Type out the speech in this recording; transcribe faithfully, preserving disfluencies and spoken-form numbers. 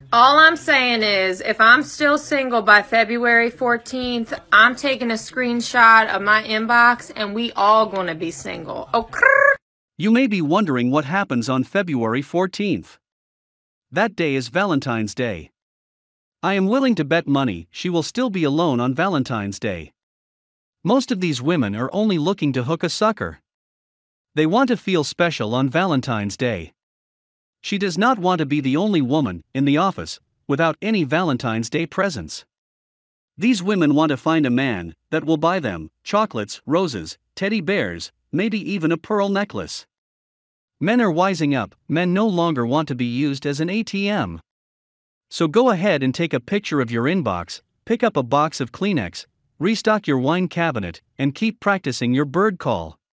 All I'm saying is, if I'm still single by February fourteenth, I'm taking a screenshot of my inbox and we all gonna be single. Okay? You may be wondering what happens on February fourteenth. That day is Valentine's Day. I am willing to bet money she will still be alone on Valentine's Day. Most of these women are only looking to hook a sucker. They want to feel special on Valentine's Day. She does not want to be the only woman in the office without any Valentine's Day presents. These women want to find a man that will buy them chocolates, roses, teddy bears, maybe even a pearl necklace. Men are wising up, men no longer want to be used as an A T M. So go ahead and take a picture of your inbox, pick up a box of Kleenex, restock your wine cabinet, and keep practicing your bird call.